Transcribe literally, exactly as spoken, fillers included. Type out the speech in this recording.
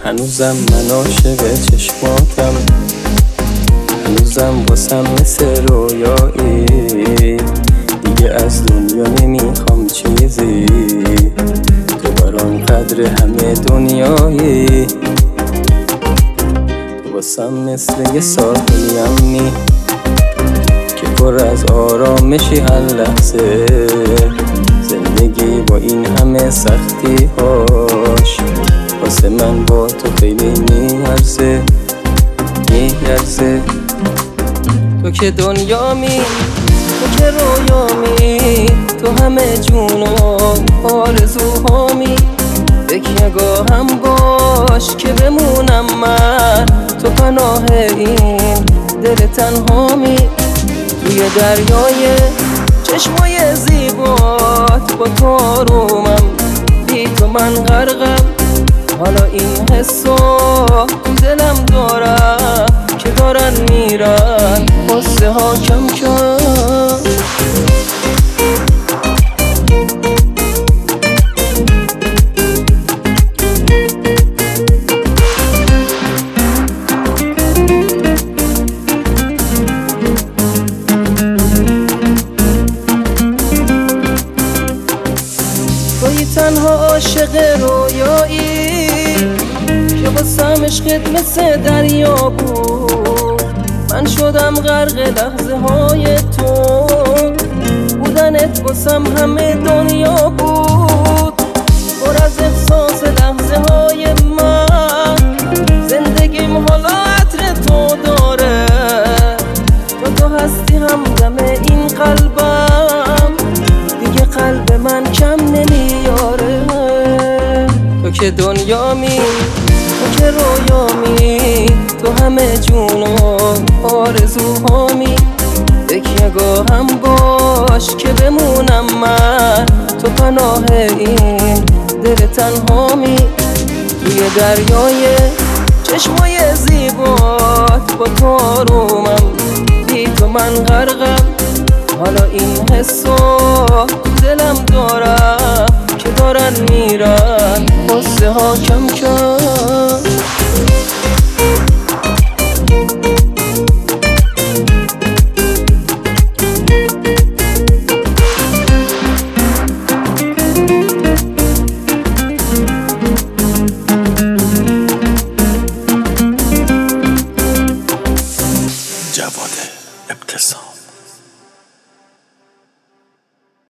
هنوزم من عاشق چشماتم، هنوزم واسم مثل رویایی. دیگه از دنیا نمیخوام چیزی، تو برام قدر همه دنیایی. تو واسم مثل یه ساحلی امنی که پر از آرامشی هر لحظه. زندگی با این همه سختی هاش واسه من با تو خیلی میارزه میارزه. تو که دنیامی، تو که رویامی، تو همه جون و آرزوهامی. یک نگاهم باش که بمونم من، تو پناه این دل تنهامی. توی دریای چشمای زیبات با تو آرومم، بی تو من غرقم. حالا این حسو تو دلم دارم که دارن میرن قصه ها کم کم. توی تنها عاشق رویایی که واسم عشقت مثل دریا بود. من شدم غرق لحظه های تو، بودنت واسم همه دنیا بود. پر از احساس لحظه های من، زندگیم حالا عطر تو داره. تو تو هستی همدم این قلبم، دیگه قلب من کم نمیاره. تو که دنیامی، تو که رویامی، تو همه جون و آرزوهامی. یک نگاهم باش که بمونم من، تو پناه این دل تنهامی. توی دریای چشمای زیبات با تو آرومم، بی تو من غرقم. حالا این حسو تو دلم دارم که دارن میرن قصه ها کم کم. جواد ابتسام.